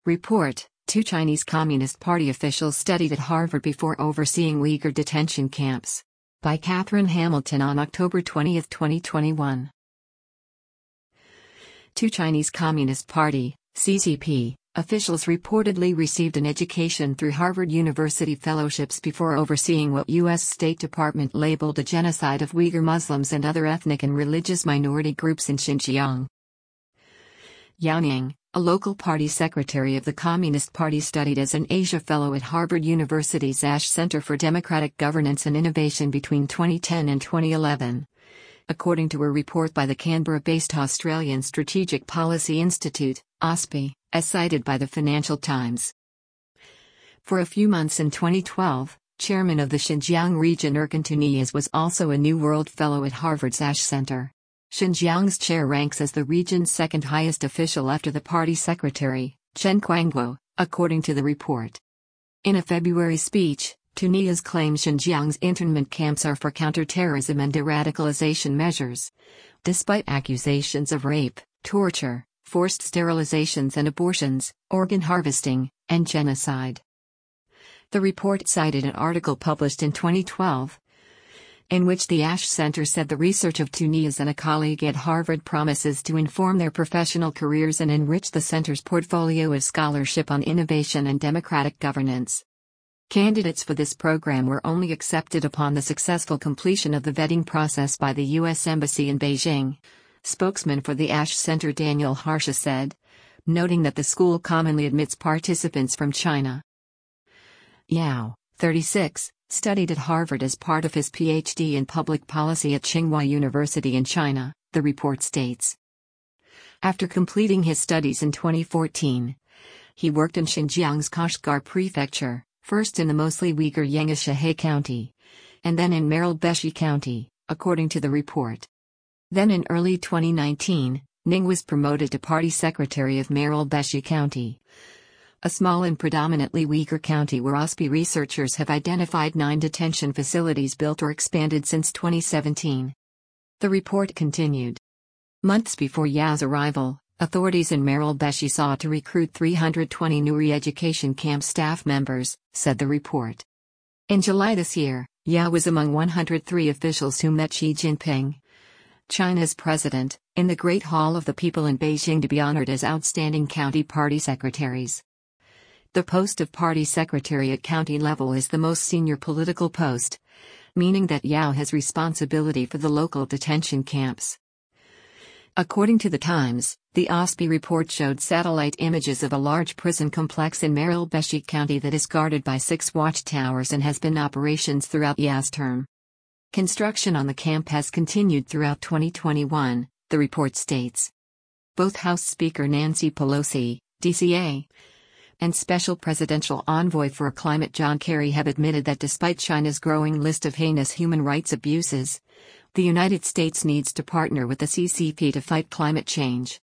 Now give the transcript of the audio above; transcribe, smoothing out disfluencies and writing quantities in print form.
Report: Two Chinese Communist Party officials studied at Harvard before overseeing Uyghur detention camps. By Catherine Hamilton on October 20, 2021. Two Chinese Communist Party (CCP) officials reportedly received an education through Harvard University fellowships before overseeing what U.S. State Department labeled a genocide of Uyghur Muslims and other ethnic and religious minority groups in Xinjiang. Yao Ning, a local party secretary of the Communist Party, studied as an Asia Fellow at Harvard University's Ash Center for Democratic Governance and Innovation between 2010 and 2011. According to a report by the Canberra-based Australian Strategic Policy Institute, AUSPI, as cited by the Financial Times. For a few months in 2012, chairman of the Xinjiang region Erkan Tunias was also a New World Fellow at Harvard's Ash Center. Xinjiang's chair ranks as the region's second highest official after the party secretary, Chen Quanguo, according to the report. In a February speech, Tunias claimed Xinjiang's internment camps are for counterterrorism and de-radicalization measures. Despite accusations of rape, torture, forced sterilizations and abortions, organ harvesting, and genocide. The report cited an article published in 2012, in which the Ash Center said the research of Tunias and a colleague at Harvard promises to inform their professional careers and enrich the center's portfolio of scholarship on innovation and democratic governance. Candidates for this program were only accepted upon the successful completion of the vetting process by the U.S. Embassy in Beijing. Spokesman for the Ash Center Daniel Harsha said, noting that the school commonly admits participants from China. Yao, 36, studied at Harvard as part of his PhD in public policy at Tsinghua University in China, the report states. After completing his studies in 2014, he worked in Xinjiang's Kashgar Prefecture, first in the mostly Uyghur Yangshihe County, and then in Maralbeshi County, according to the report. Then in early 2019, Ning was promoted to party secretary of Maralbeshi County, a small and predominantly Uyghur county where AUSPI researchers have identified 9 detention facilities built or expanded since 2017. The report continued. Months before Yao's arrival, authorities in Maralbeshi sought to recruit 320 new re-education camp staff members, said the report. In July this year, Yao was among 103 officials who met Xi Jinping, China's president, in the Great Hall of the People in Beijing to be honored as outstanding county party secretaries. The post of party secretary at county level is the most senior political post, meaning that Yao has responsibility for the local detention camps. According to the Times, the AUSPI report showed satellite images of a large prison complex in Maralbeshi County that is guarded by 6 watchtowers and has been in operations throughout Yao's term. Construction on the camp has continued throughout 2021, the report states. Both House Speaker Nancy Pelosi, DCA, and Special Presidential Envoy for Climate John Kerry have admitted that despite China's growing list of heinous human rights abuses, the United States needs to partner with the CCP to fight climate change.